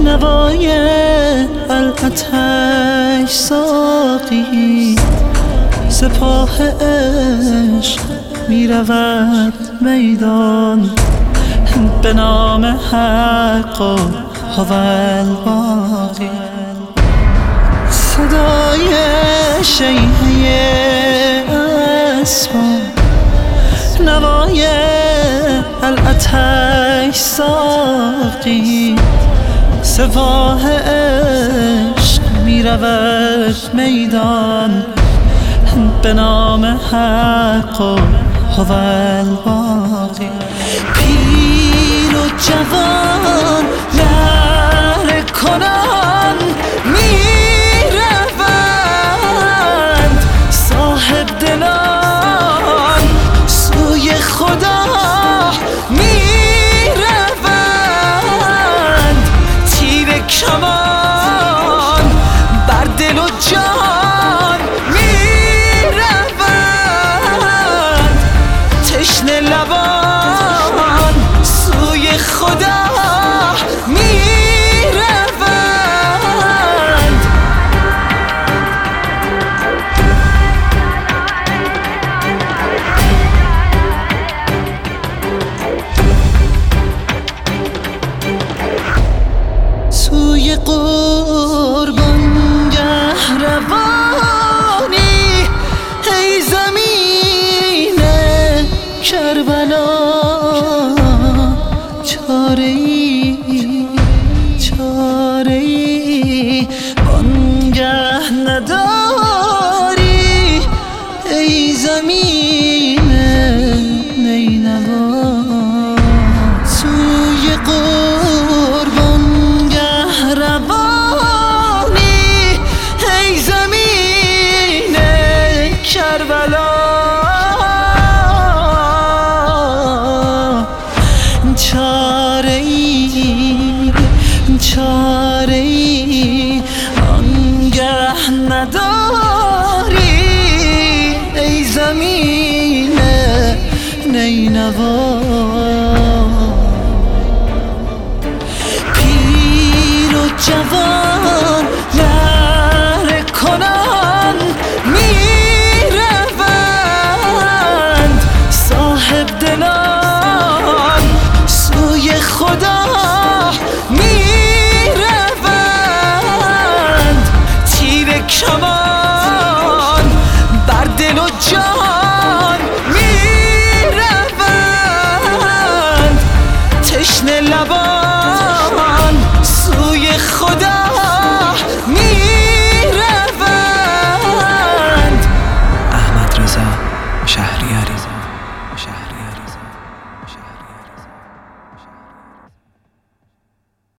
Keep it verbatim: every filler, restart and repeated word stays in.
نوای العتش ساقی سپاه عشق می رود میدان به نام حق و هو الباقی. صدای شیهه اسبان نوای العتش ساقی سپاه عشق می رود میدان به نام حق و هو الباقی. پیر و جوان لهره کنان می روند صاحب دلان سوی خدا می روند تیر کمان بر دل و جان می روند تشنه لبان سوی خدا می روند. سوی قربانگه روانی ای زمین کربلا چاره ای چاره ای بانگه نداری ای زمین نینوا. سوی قربانگه روانی ای زمین کربلا چاره ای چاره ای آنگه نداری ای زمین نینوا. پیر و جوان